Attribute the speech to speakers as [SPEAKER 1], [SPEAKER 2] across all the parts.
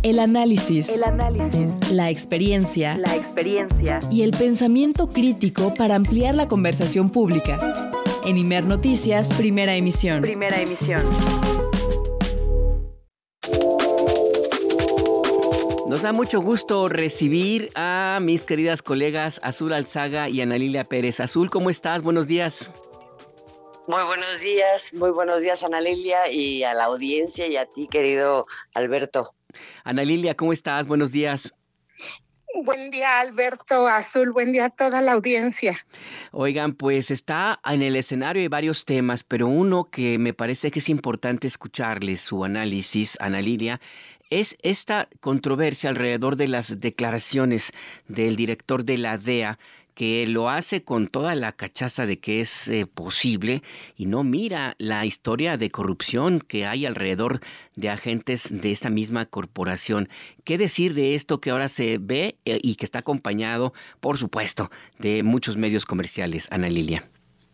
[SPEAKER 1] El análisis, la experiencia y el pensamiento crítico para ampliar la conversación pública. En Imer Noticias, primera emisión.
[SPEAKER 2] Nos da mucho gusto recibir a mis queridas colegas Azul Alzaga y Ana Lilia Pérez. Azul, ¿cómo estás? Buenos días.
[SPEAKER 3] Muy buenos días Ana Lilia y a la audiencia y a ti, querido Alberto.
[SPEAKER 2] Ana Lilia, ¿cómo estás? Buenos días.
[SPEAKER 4] Buen día, Alberto, Azul, buen día a toda la audiencia.
[SPEAKER 2] Oigan, pues está en el escenario de varios temas, pero uno que me parece que es importante escucharles su análisis, Ana Lilia, es esta controversia alrededor de las declaraciones del director de la DEA, que lo hace con toda la cachaza de que es posible y no mira la historia de corrupción que hay alrededor de agentes de esta misma corporación. ¿Qué decir de esto que ahora se ve y que está acompañado, por supuesto, de muchos medios comerciales, Ana Lilia?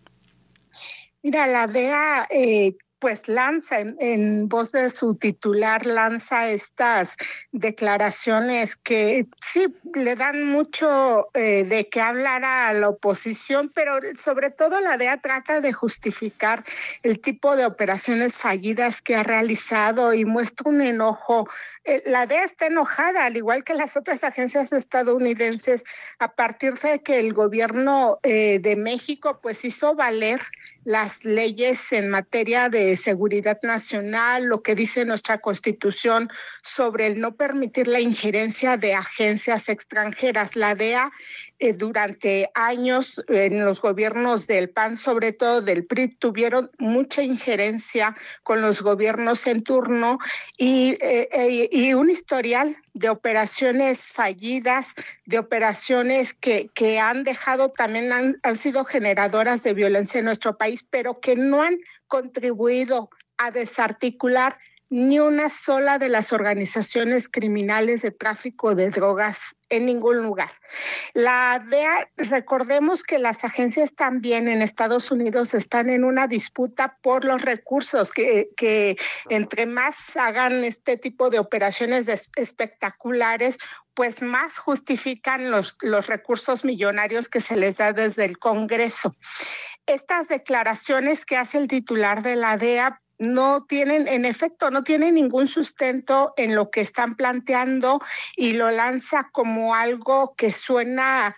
[SPEAKER 4] Mira, la DEA pues lanza en voz de su titular, lanza estas declaraciones que sí le dan mucho de qué hablar a la oposición, pero sobre todo la DEA trata de justificar el tipo de operaciones fallidas que ha realizado y muestra un enojo. La DEA está enojada, al igual que las otras agencias estadounidenses, a partir de que el gobierno de México pues hizo valer las leyes en materia de seguridad nacional, lo que dice nuestra Constitución sobre el no permitir la injerencia de agencias extranjeras. La DEA durante años en los gobiernos del PAN, sobre todo del PRI, tuvieron mucha injerencia con los gobiernos en turno y un historial de operaciones fallidas, de operaciones que han dejado también, han sido generadoras de violencia en nuestro país, pero que no han contribuido a desarticular ni una sola de las organizaciones criminales de tráfico de drogas en ningún lugar. La DEA, recordemos que las agencias también en Estados Unidos están en una disputa por los recursos, que entre más hagan este tipo de operaciones espectaculares, pues más justifican los recursos millonarios que se les da desde el Congreso. Estas declaraciones que hace el titular de la DEA no tienen ningún sustento en lo que están planteando y lo lanza como algo que suena,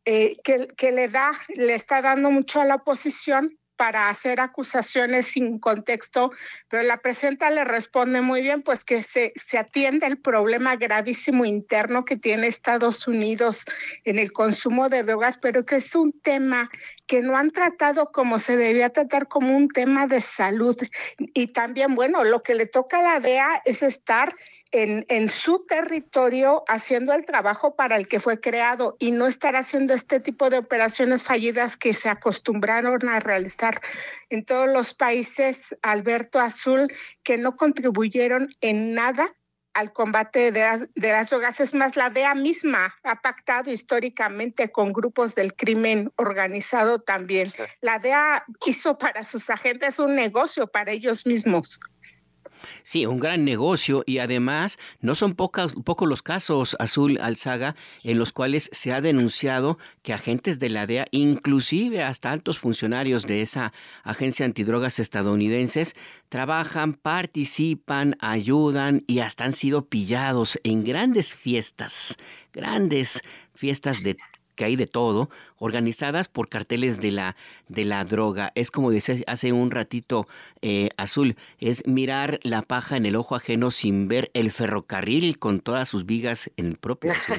[SPEAKER 4] que le está dando mucho a la oposición para hacer acusaciones sin contexto, pero la presidenta le responde muy bien, pues que se atiende el problema gravísimo interno que tiene Estados Unidos en el consumo de drogas, pero que es un tema que no han tratado como se debía tratar, como un tema de salud. Y también, bueno, lo que le toca a la DEA es estar en su territorio haciendo el trabajo para el que fue creado y no estar haciendo este tipo de operaciones fallidas que se acostumbraron a realizar en todos los países, Alberto, Azul, que no contribuyeron en nada al combate de las drogas. Es más, la DEA misma ha pactado históricamente con grupos del crimen organizado también. Sí. La DEA hizo para sus agentes un negocio para ellos mismos.
[SPEAKER 2] Sí, un gran negocio, y además no son pocos los casos, Azul Alzaga, en los cuales se ha denunciado que agentes de la DEA, inclusive hasta altos funcionarios de esa agencia antidrogas estadounidenses, trabajan, participan, ayudan y hasta han sido pillados en grandes fiestas de que hay de todo, organizadas por carteles de la droga. Es como decía hace un ratito, Azul, es mirar la paja en el ojo ajeno sin ver el ferrocarril con todas sus vigas en el propio Azul.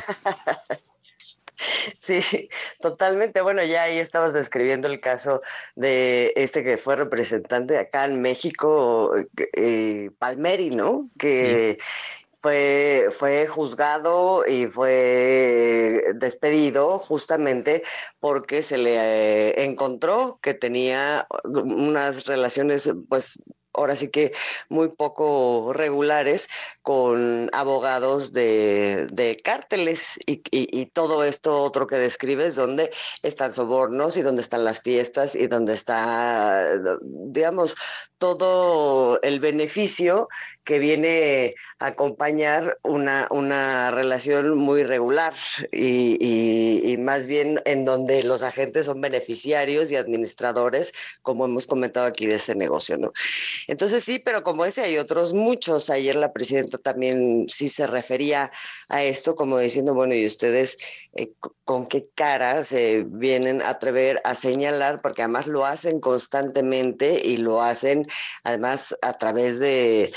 [SPEAKER 3] Sí, totalmente. Bueno, ya ahí estabas describiendo el caso de este que fue representante acá en México, Palmeri, ¿no? Que sí. Fue juzgado y fue despedido justamente porque se le encontró que tenía unas relaciones pues ahora sí que muy poco regulares, con abogados de cárteles y todo esto otro que describes, donde están sobornos y donde están las fiestas y donde está, digamos, todo el beneficio que viene a acompañar una relación muy regular y más bien en donde los agentes son beneficiarios y administradores, como hemos comentado aquí de ese negocio, ¿no? Entonces sí, pero como ese hay otros muchos. Ayer la presidenta también sí se refería a esto como diciendo, bueno, ¿y ustedes con qué cara se vienen a atrever a señalar? Porque además lo hacen constantemente y lo hacen además a través de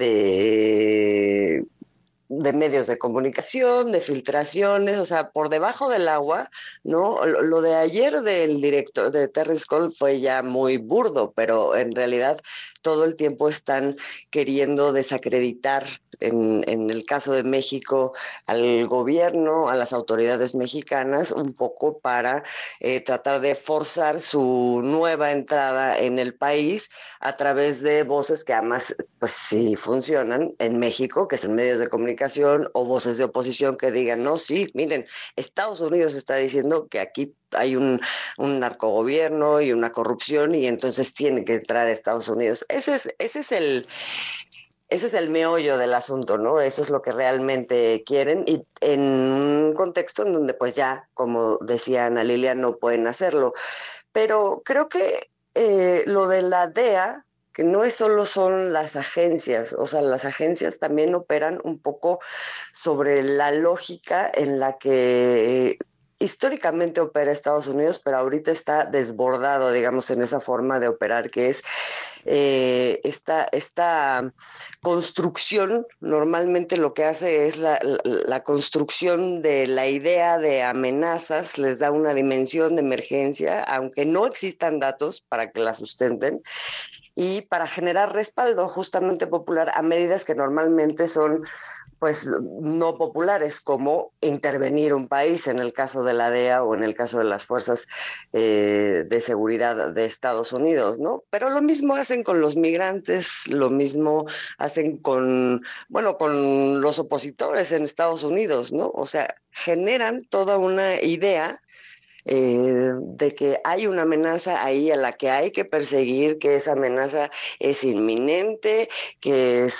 [SPEAKER 3] medios de comunicación, de filtraciones, o sea, por debajo del agua, ¿no? Lo de ayer del director de Terrence Cole fue ya muy burdo, pero en realidad todo el tiempo están queriendo desacreditar, en el caso de México, al gobierno, a las autoridades mexicanas, un poco para tratar de forzar su nueva entrada en el país a través de voces que además, pues sí funcionan en México, que son medios de comunicación, o voces de oposición que digan, no, sí, miren, Estados Unidos está diciendo que aquí hay un narcogobierno y una corrupción y entonces tiene que entrar a Estados Unidos. Ese es el meollo del asunto, ¿no? Eso es lo que realmente quieren y en un contexto en donde pues ya, como decía Ana Lilia, no pueden hacerlo. Pero creo que lo de la DEA, que no es solo son las agencias, o sea, las agencias también operan un poco sobre la lógica en la que históricamente opera Estados Unidos, pero ahorita está desbordado, digamos, en esa forma de operar, que es esta construcción. Normalmente lo que hace es la construcción de la idea de amenazas, les da una dimensión de emergencia, aunque no existan datos para que la sustenten, y para generar respaldo justamente popular a medidas que normalmente son pues no populares, como intervenir un país en el caso de la DEA o en el caso de las fuerzas de seguridad de Estados Unidos, ¿no? Pero lo mismo hacen con los migrantes, lo mismo hacen con los opositores en Estados Unidos, ¿no? O sea, generan toda una idea de que hay una amenaza ahí a la que hay que perseguir, que esa amenaza es inminente, que es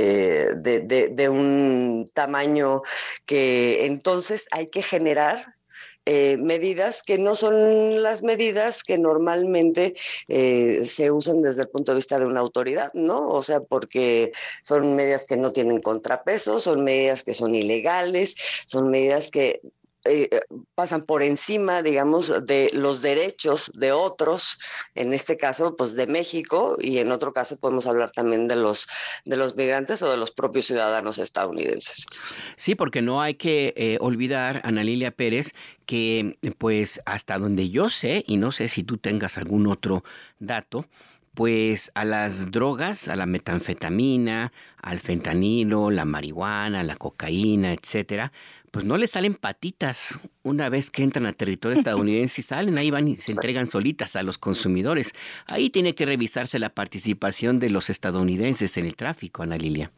[SPEAKER 3] de un tamaño que entonces hay que generar medidas que no son las medidas que normalmente se usan desde el punto de vista de una autoridad, ¿no? O sea, porque son medidas que no tienen contrapeso, son medidas que son ilegales, son medidas que pasan por encima, digamos, de los derechos de otros, en este caso, pues de México, y en otro caso podemos hablar también de los migrantes o de los propios ciudadanos estadounidenses.
[SPEAKER 2] Sí, porque no hay que olvidar, Ana Lilia Pérez, que pues hasta donde yo sé, y no sé si tú tengas algún otro dato, pues a las drogas, a la metanfetamina, al fentanilo, la marihuana, la cocaína, etcétera, pues no le salen patitas una vez que entran a territorio estadounidense y salen, ahí van y se entregan solitas a los consumidores. Ahí tiene que revisarse la participación de los estadounidenses en el tráfico, Ana Lilia.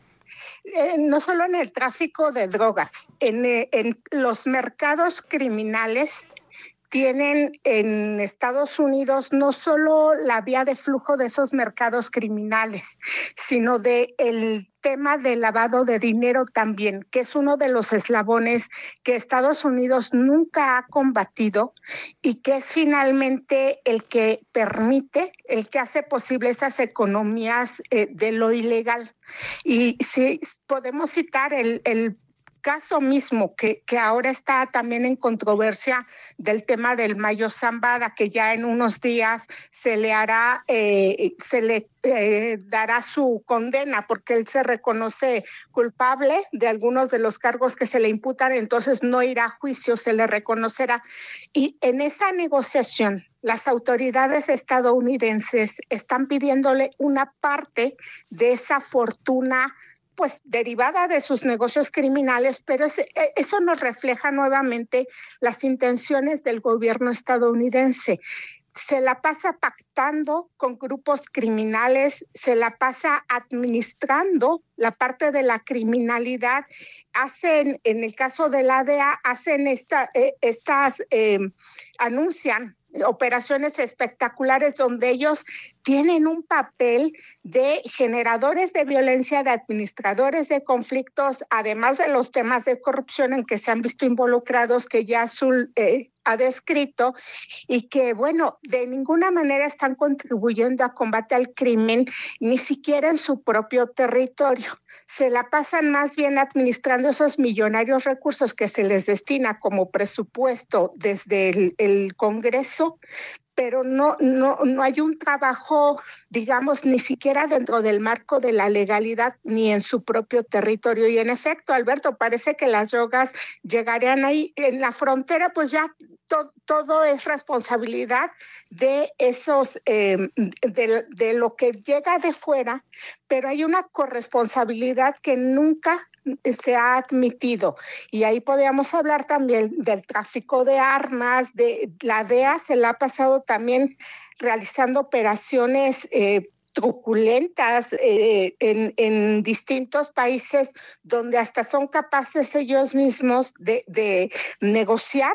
[SPEAKER 4] No solo en el tráfico de drogas, en los mercados criminales tienen en Estados Unidos no solo la vía de flujo de esos mercados criminales, sino de el tema del lavado de dinero también, que es uno de los eslabones que Estados Unidos nunca ha combatido y que es finalmente el que permite, el que hace posible esas economías de lo ilegal. Y si podemos citar el caso mismo que ahora está también en controversia del tema del Mayo Zambada, que ya en unos días se le dará su condena porque él se reconoce culpable de algunos de los cargos que se le imputan, entonces no irá a juicio, se le reconocerá. Y en esa negociación las autoridades estadounidenses están pidiéndole una parte de esa fortuna pues derivada de sus negocios criminales, pero eso nos refleja nuevamente las intenciones del gobierno estadounidense. se la pasa pactando con grupos criminales, se la pasa administrando la parte de la criminalidad. Hacen, en el caso de la DEA, hacen anuncian operaciones espectaculares donde ellos tienen un papel de generadores de violencia, de administradores de conflictos, además de los temas de corrupción en que se han visto involucrados, que ya Azul ha descrito, y que, bueno, de ninguna manera están contribuyendo a combate al crimen, ni siquiera en su propio territorio. Se la pasan más bien administrando esos millonarios recursos que se les destina como presupuesto desde el Congreso, pero no hay un trabajo, digamos, ni siquiera dentro del marco de la legalidad ni en su propio territorio. Y en efecto, Alberto, parece que las drogas llegarían ahí. En la frontera, pues ya todo es responsabilidad de esos, de lo que llega de fuera, pero hay una corresponsabilidad que nunca se ha admitido. Y ahí podríamos hablar también del tráfico de armas, de la DEA se la ha pasado también realizando operaciones truculentas en distintos países donde hasta son capaces ellos mismos de negociar.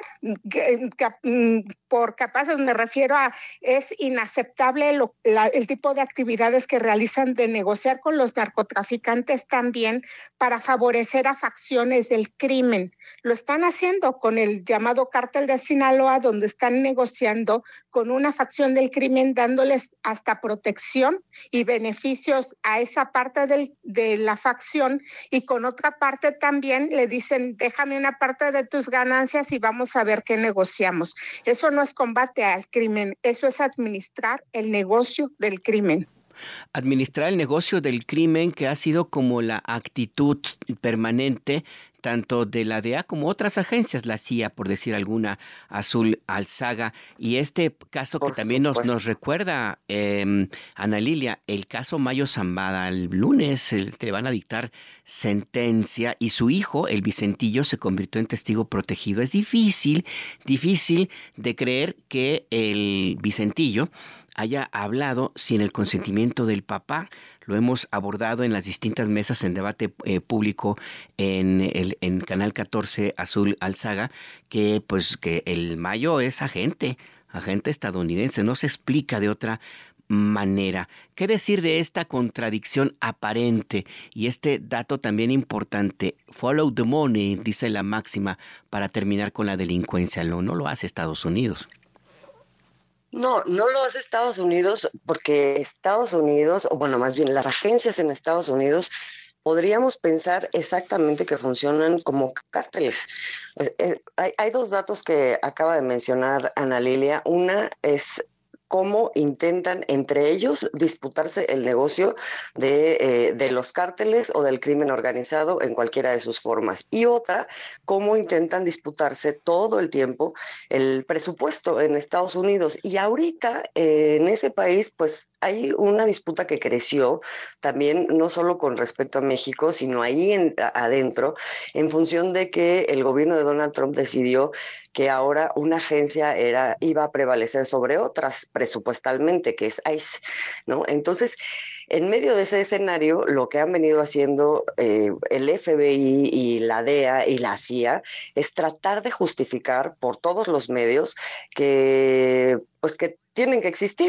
[SPEAKER 4] Por capaces me refiero a, es inaceptable el tipo de actividades que realizan de negociar con los narcotraficantes también para favorecer a facciones del crimen. Lo están haciendo con el llamado Cártel de Sinaloa, donde están negociando con una facción del crimen, dándoles hasta protección y beneficios a esa parte de la facción, y con otra parte también le dicen, déjame una parte de tus ganancias y vamos a ver qué negociamos. Eso no es combate al crimen, eso es administrar el negocio del crimen.
[SPEAKER 2] Administrar el negocio del crimen, que ha sido como la actitud permanente tanto de la DEA como otras agencias, la CIA, por decir alguna, Azul Alzaga. Y este caso que también nos recuerda, Ana Lilia, el caso Mayo Zambada. El lunes le van a dictar sentencia y su hijo, el Vicentillo, se convirtió en testigo protegido. Es difícil de creer que el Vicentillo haya hablado sin el consentimiento del papá. Lo hemos abordado en las distintas mesas en debate público en Canal 14 Azul Alzaga, que el Mayo es agente estadounidense, no se explica de otra manera. ¿Qué decir de esta contradicción aparente? Y este dato también importante, follow the money, dice la máxima, para terminar con la delincuencia. No lo hace Estados Unidos.
[SPEAKER 3] No lo hace Estados Unidos porque Estados Unidos, o bueno, más bien las agencias en Estados Unidos, podríamos pensar exactamente que funcionan como cárteles. Hay dos datos que acaba de mencionar Ana Lilia. Una es cómo intentan entre ellos disputarse el negocio de los cárteles o del crimen organizado en cualquiera de sus formas. Y otra, cómo intentan disputarse todo el tiempo el presupuesto en Estados Unidos. Y ahorita en ese país pues hay una disputa que creció también, no solo con respecto a México, sino ahí adentro, en función de que el gobierno de Donald Trump decidió que ahora una agencia iba a prevalecer sobre otras, presupuestalmente, que es ICE, ¿no? Entonces, en medio de ese escenario, lo que han venido haciendo el FBI y la DEA y la CIA es tratar de justificar por todos los medios que tienen que existir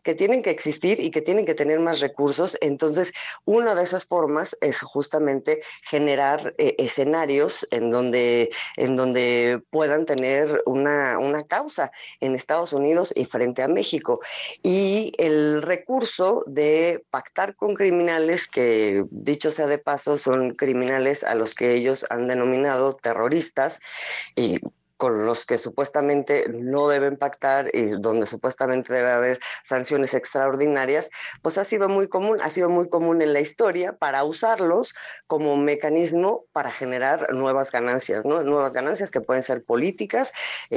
[SPEAKER 3] y que tienen que tener más recursos. Entonces, una de esas formas es justamente generar escenarios en donde puedan tener una causa en Estados Unidos y frente a México. Y el recurso de pactar con criminales, que dicho sea de paso, son criminales a los que ellos han denominado terroristas, y con los que supuestamente no deben pactar y donde supuestamente debe haber sanciones extraordinarias, pues ha sido muy común en la historia para usarlos como mecanismo para generar nuevas ganancias, ¿no? Nuevas ganancias que pueden ser políticas,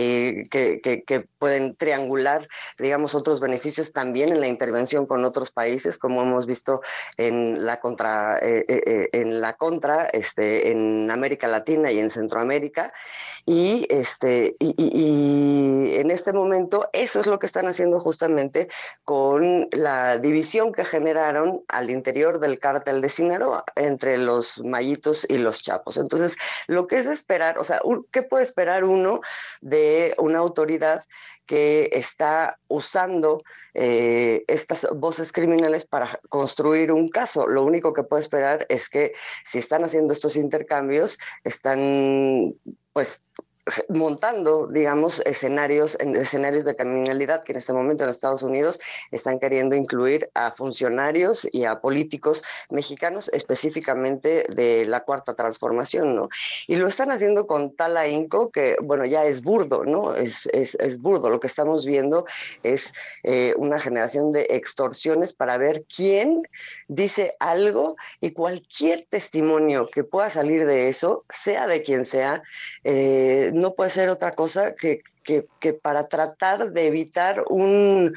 [SPEAKER 3] que pueden triangular, digamos, otros beneficios también en la intervención con otros países, como hemos visto en la contra en América Latina y en Centroamérica, y Y en este momento eso es lo que están haciendo justamente con la división que generaron al interior del cártel de Sinaloa entre los Mayitos y los Chapos. Entonces, lo que es de esperar, o sea, ¿qué puede esperar uno de una autoridad que está usando estas voces criminales para construir un caso? Lo único que puede esperar es que si están haciendo estos intercambios, están pues montando, digamos, escenarios de criminalidad que en este momento en Estados Unidos están queriendo incluir a funcionarios y a políticos mexicanos, específicamente de la Cuarta Transformación, ¿no? Y lo están haciendo con tal ahínco que, bueno, ya es burdo, ¿no? Es burdo. Lo que estamos viendo es una generación de extorsiones para ver quién dice algo, y cualquier testimonio que pueda salir de eso, sea de quien sea, no puede ser otra cosa que para tratar de evitar un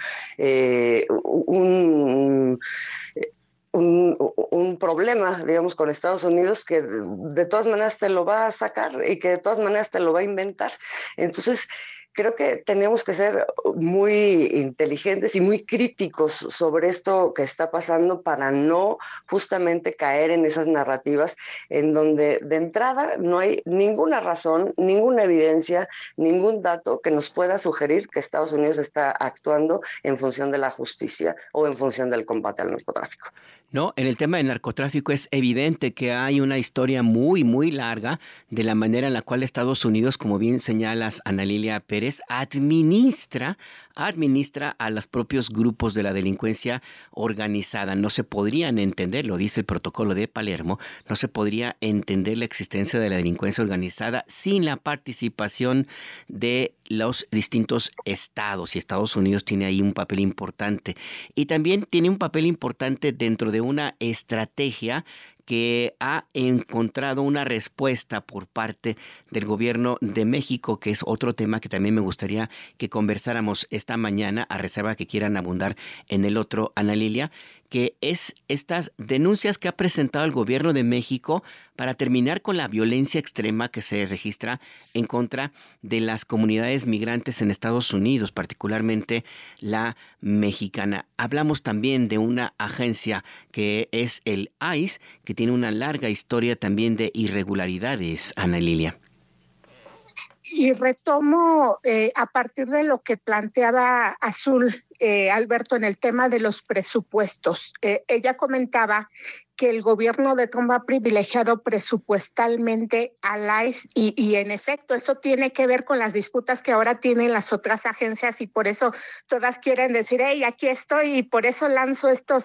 [SPEAKER 3] problema, digamos, con Estados Unidos, que de todas maneras te lo va a sacar y que de todas maneras te lo va a inventar. Entonces, creo que tenemos que ser muy inteligentes y muy críticos sobre esto que está pasando para no justamente caer en esas narrativas en donde de entrada no hay ninguna razón, ninguna evidencia, ningún dato que nos pueda sugerir que Estados Unidos está actuando en función de la justicia o en función del combate al narcotráfico.
[SPEAKER 2] No, en el tema del narcotráfico es evidente que hay una historia muy, muy larga de la manera en la cual Estados Unidos, como bien señalas, Ana Lilia Pérez, administra a los propios grupos de la delincuencia organizada. No se podrían entender, lo dice el protocolo de Palermo, no se podría entender la existencia de la delincuencia organizada sin la participación de los distintos estados, y Estados Unidos tiene ahí un papel importante. Y también tiene un papel importante dentro de una estrategia que ha encontrado una respuesta por parte del gobierno de México, que es otro tema que también me gustaría que conversáramos esta mañana, a reserva que quieran abundar en el otro, Ana Lilia, que es estas denuncias que ha presentado el gobierno de México para terminar con la violencia extrema que se registra en contra de las comunidades migrantes en Estados Unidos, particularmente la mexicana. Hablamos también de una agencia que es el ICE, que tiene una larga historia también de irregularidades, Ana Lilia.
[SPEAKER 4] Y retomo a partir de lo que planteaba Azul, Alberto, en el tema de los presupuestos. Ella comentaba que el gobierno de Trump ha privilegiado presupuestalmente al ICE y en efecto eso tiene que ver con las disputas que ahora tienen las otras agencias, y por eso todas quieren decir, hey, aquí estoy, y por eso lanzo estas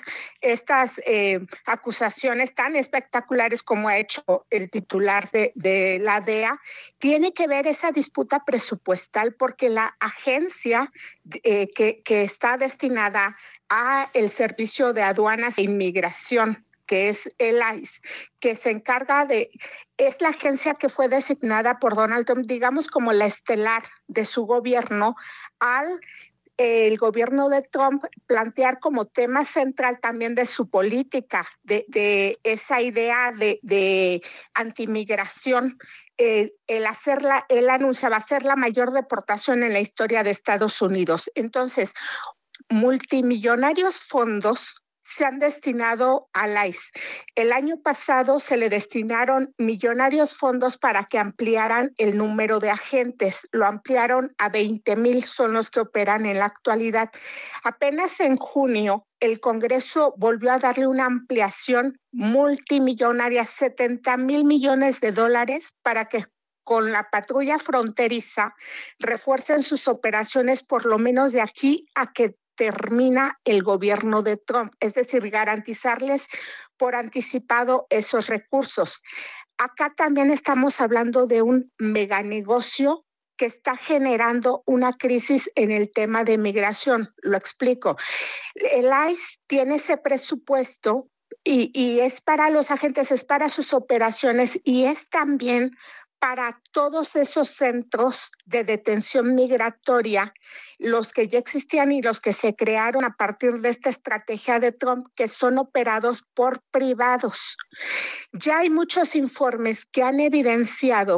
[SPEAKER 4] acusaciones tan espectaculares como ha hecho el titular de la DEA. Tiene que ver esa disputa presupuestal porque la agencia que está destinada a el Servicio de Aduanas e Inmigración, que es el ICE, que se encarga es la agencia que fue designada por Donald Trump, digamos, como la estelar de su gobierno, el gobierno de Trump plantear como tema central también de su política, de esa idea de antimigración. Él anunciaba hacer la mayor deportación en la historia de Estados Unidos. Entonces, multimillonarios fondos se han destinado al ICE. El año pasado se le destinaron millonarios fondos para que ampliaran el número de agentes. Lo ampliaron a 20,000, son los que operan en la actualidad. Apenas en junio, el Congreso volvió a darle una ampliación multimillonaria, $70,000 millones para que con la patrulla fronteriza refuercen sus operaciones por lo menos de aquí a que termina el gobierno de Trump, es decir, garantizarles por anticipado esos recursos. Acá también estamos hablando de un meganegocio que está generando una crisis en el tema de migración. Lo explico. El ICE tiene ese presupuesto y es para los agentes, es para sus operaciones y es también para todos esos centros de detención migratoria, los que ya existían y los que se crearon a partir de esta estrategia de Trump, que son operados por privados. Ya hay muchos informes que han evidenciado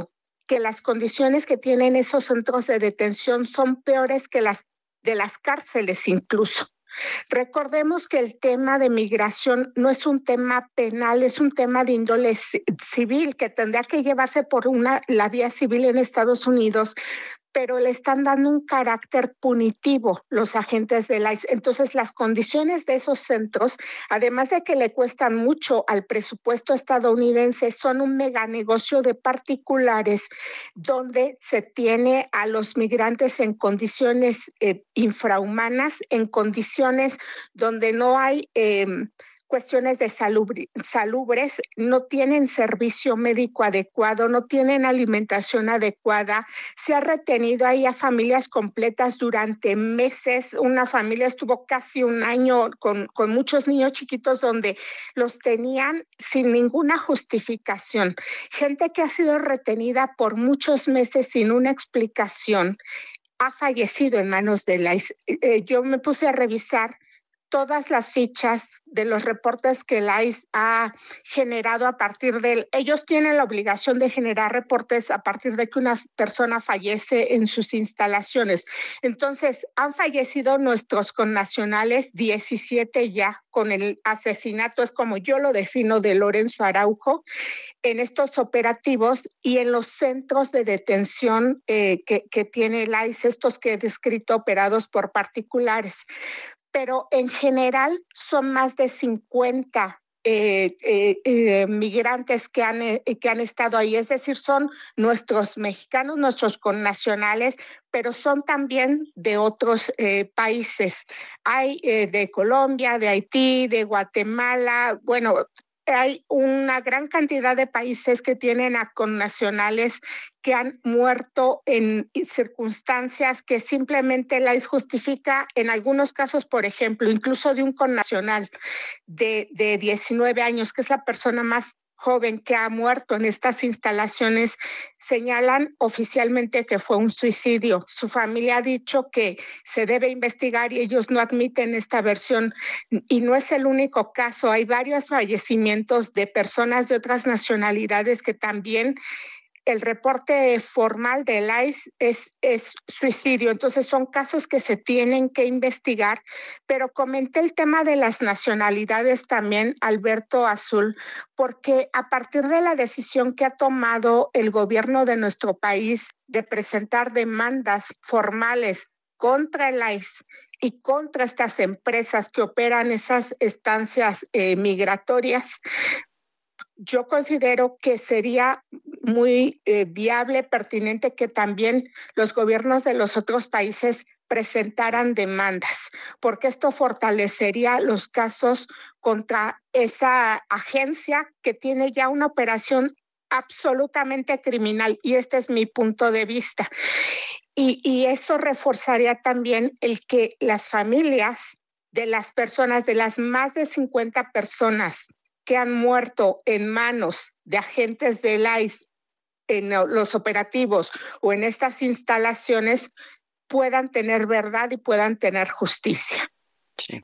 [SPEAKER 4] que las condiciones que tienen esos centros de detención son peores que las de las cárceles incluso. Recordemos que el tema de migración no es un tema penal, es un tema de índole civil que tendría que llevarse por la vía civil en Estados Unidos, pero le están dando un carácter punitivo los agentes del ICE. Entonces, las condiciones de esos centros, además de que le cuestan mucho al presupuesto estadounidense, son un meganegocio de particulares donde se tiene a los migrantes en condiciones infrahumanas, en condiciones donde no hay cuestiones de salubres, no tienen servicio médico adecuado, no tienen alimentación adecuada. Se ha retenido ahí a familias completas durante meses. Una familia estuvo casi un año con muchos niños chiquitos donde los tenían sin ninguna justificación. Gente que ha sido retenida por muchos meses sin una explicación ha fallecido en manos de la ICE. Yo me puse a revisar todas las fichas de los reportes que el ICE ha generado a partir de él. Ellos tienen la obligación de generar reportes a partir de que una persona fallece en sus instalaciones. Entonces, han fallecido nuestros connacionales, 17 ya, con el asesinato, es como yo lo defino, de Lorenzo Araujo, en estos operativos y en los centros de detención que tiene el ICE, estos que he descrito operados por particulares. Pero en general son más de 50 migrantes que han estado ahí, es decir, son nuestros mexicanos, nuestros connacionales, pero son también de otros países. Hay de Colombia, de Haití, de Guatemala, bueno, hay una gran cantidad de países que tienen a connacionales que han muerto en circunstancias que simplemente la justifica, en algunos casos, por ejemplo, incluso de un connacional de 19 años, que es la persona más joven que ha muerto en estas instalaciones, señalan oficialmente que fue un suicidio. Su familia ha dicho que se debe investigar y ellos no admiten esta versión. Y no es el único caso, hay varios fallecimientos de personas de otras nacionalidades que también el reporte formal del ICE es suicidio. Entonces son casos que se tienen que investigar, pero comenté el tema de las nacionalidades también, Alberto Azul, porque a partir de la decisión que ha tomado el gobierno de nuestro país de presentar demandas formales contra el ICE y contra estas empresas que operan esas estancias migratorias, yo considero que sería muy viable, pertinente que también los gobiernos de los otros países presentaran demandas, porque esto fortalecería los casos contra esa agencia que tiene ya una operación absolutamente criminal, y este es mi punto de vista. Y eso reforzaría también el que las familias de las personas, de las más de 50 personas que han muerto en manos de agentes del ICE en los operativos o en estas instalaciones, puedan tener verdad y puedan tener justicia.
[SPEAKER 2] Sí.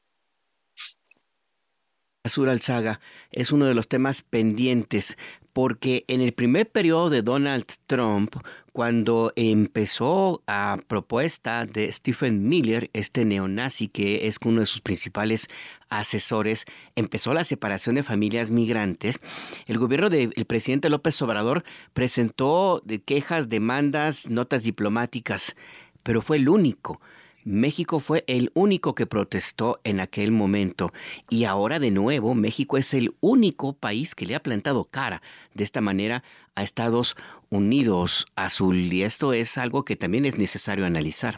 [SPEAKER 2] Azul Alzaga, es uno de los temas pendientes, porque en el primer periodo de Donald Trump, cuando empezó a propuesta de Stephen Miller, este neonazi que es uno de sus principales asesores, empezó la separación de familias migrantes, el gobierno del presidente López Obrador presentó quejas, demandas, notas diplomáticas, pero fue el único. México fue el único que protestó en aquel momento, y ahora de nuevo México es el único país que le ha plantado cara de esta manera a Estados Unidos, Azul, y esto es algo que también es necesario analizar.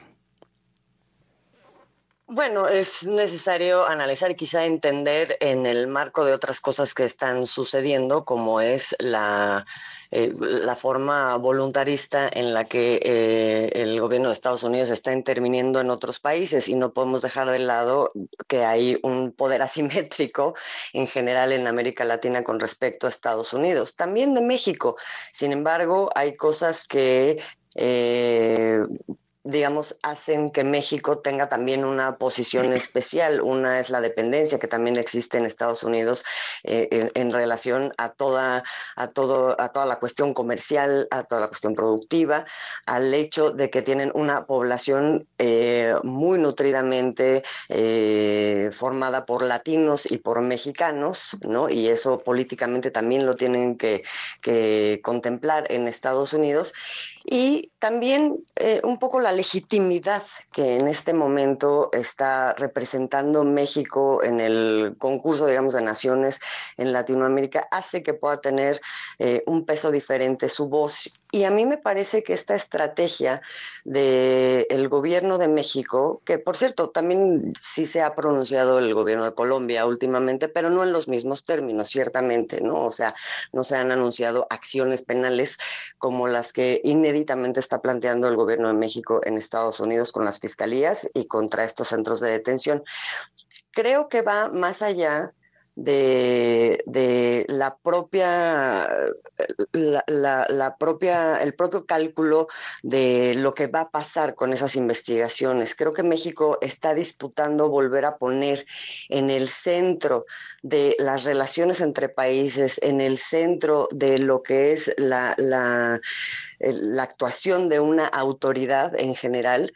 [SPEAKER 3] Bueno, es necesario analizar y quizá entender en el marco de otras cosas que están sucediendo, como es la forma voluntarista en la que el gobierno de Estados Unidos está interviniendo en otros países, y no podemos dejar de lado que hay un poder asimétrico en general en América Latina con respecto a Estados Unidos, también de México. Sin embargo, hay cosas que digamos, hacen que México tenga también una posición especial. Una es la dependencia que también existe en Estados Unidos en relación a toda la cuestión comercial, a toda la cuestión productiva, al hecho de que tienen una población muy nutridamente formada por latinos y por mexicanos, ¿no? Y eso políticamente también lo tienen que contemplar en Estados Unidos. Y también un poco la legitimidad que en este momento está representando México en el concurso, digamos, de naciones en Latinoamérica hace que pueda tener un peso diferente su voz. Y a mí me parece que esta estrategia del gobierno de México, que por cierto también sí se ha pronunciado el gobierno de Colombia últimamente, pero no en los mismos términos, ciertamente, ¿no? O sea, no se han anunciado acciones penales como las que inéditamente está planteando el gobierno de México en Estados Unidos con las fiscalías y contra estos centros de detención. Creo que va más allá de la propia, el propio cálculo de lo que va a pasar con esas investigaciones. Creo que México está disputando volver a poner en el centro de las relaciones entre países, en el centro de lo que es la actuación de una autoridad en general,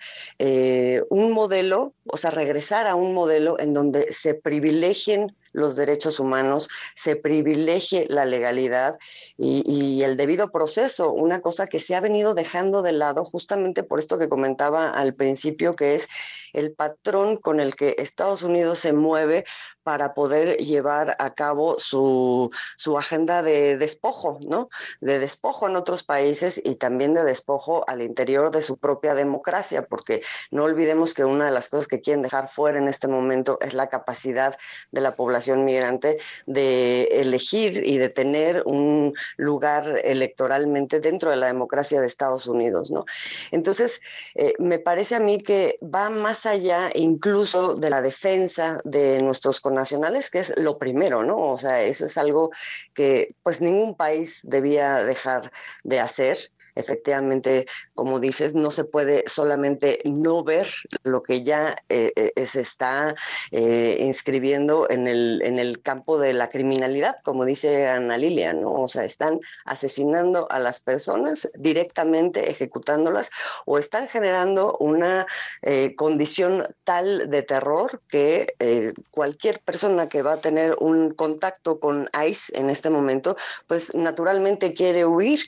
[SPEAKER 3] un modelo, o sea, regresar a un modelo en donde se privilegien los derechos humanos, se privilegie la legalidad y el debido proceso, una cosa que se ha venido dejando de lado justamente por esto que comentaba al principio, que es el patrón con el que Estados Unidos se mueve para poder llevar a cabo su agenda de despojo, ¿no? De despojo en otros países y también de despojo al interior de su propia democracia, porque no olvidemos que una de las cosas que quieren dejar fuera en este momento es la capacidad de la población migrante de elegir y de tener un lugar electoralmente dentro de la democracia de Estados Unidos, ¿no? Entonces, me parece a mí que va más allá incluso de la defensa de nuestros connacionales, que es lo primero, ¿no? O sea, eso es algo que pues ningún país debía dejar de hacer. Efectivamente, como dices, no se puede solamente no ver lo que ya se está inscribiendo en el campo de la criminalidad, como dice Ana Lilia, ¿no? O sea, están asesinando a las personas directamente, ejecutándolas, o están generando una condición tal de terror que cualquier persona que va a tener un contacto con ICE en este momento, pues naturalmente quiere huir.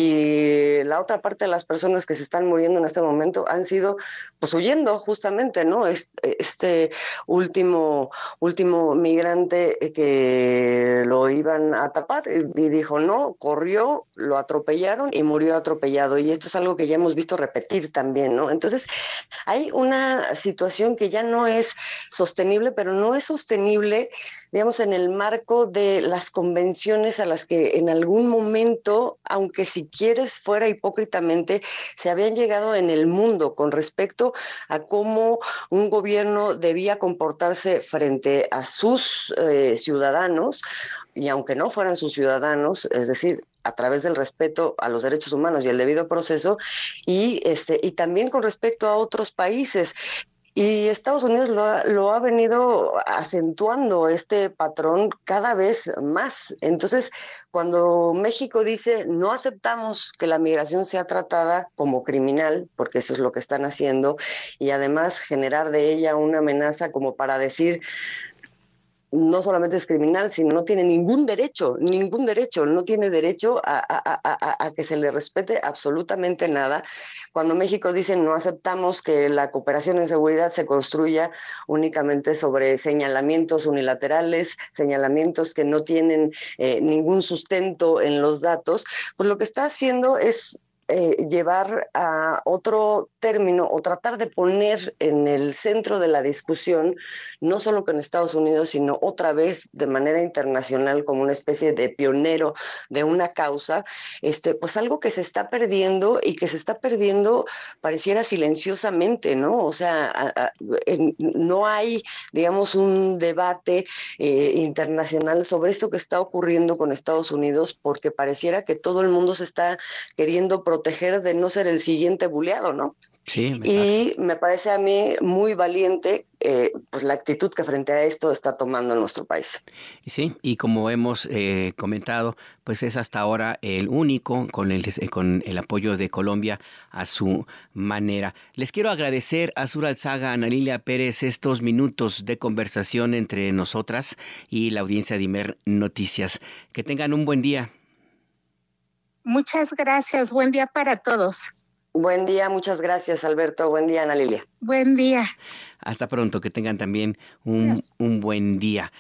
[SPEAKER 3] Y la otra parte de las personas que se están muriendo en este momento han sido pues huyendo justamente, ¿no? Este último migrante que lo iban a tapar y dijo no, corrió, lo atropellaron y murió atropellado, y esto es algo que ya hemos visto repetir también, ¿no? Entonces hay una situación que ya no es sostenible, pero no es sostenible, digamos, en el marco de las convenciones a las que en algún momento, aunque si quieres fuera hipócritamente, se habían llegado en el mundo con respecto a cómo un gobierno debía comportarse frente a sus ciudadanos, y aunque no fueran sus ciudadanos, es decir, a través del respeto a los derechos humanos y el debido proceso, y también con respecto a otros países. Y Estados Unidos lo ha venido acentuando este patrón cada vez más. Entonces, cuando México dice no aceptamos que la migración sea tratada como criminal, porque eso es lo que están haciendo, y además generar de ella una amenaza como para decir no solamente es criminal, sino no tiene ningún derecho, no tiene derecho a que se le respete absolutamente nada. Cuando México dice no aceptamos que la cooperación en seguridad se construya únicamente sobre señalamientos unilaterales, señalamientos que no tienen ningún sustento en los datos, pues lo que está haciendo es llevar a otro término o tratar de poner en el centro de la discusión, no solo con Estados Unidos, sino otra vez de manera internacional como una especie de pionero de una causa, pues algo que se está perdiendo y que se está perdiendo pareciera silenciosamente, ¿no? O sea, no hay, digamos, un debate internacional sobre esto que está ocurriendo con Estados Unidos, porque pareciera que todo el mundo se está queriendo proteger proteger de no ser el siguiente buleado, ¿no?
[SPEAKER 2] Sí,
[SPEAKER 3] y me parece a mí muy valiente pues la actitud que frente a esto está tomando nuestro país.
[SPEAKER 2] Sí, y como hemos comentado, pues es hasta ahora el único con el apoyo de Colombia a su manera. Les quiero agradecer a Azur Alzaga, Ana Lilia Pérez, estos minutos de conversación entre nosotras y la audiencia de Imer Noticias. Que tengan un buen día.
[SPEAKER 4] Muchas gracias. Buen día para todos.
[SPEAKER 3] Buen día, muchas gracias, Alberto. Buen día, Ana Lilia.
[SPEAKER 4] Buen día.
[SPEAKER 2] Hasta pronto, que tengan también un buen día.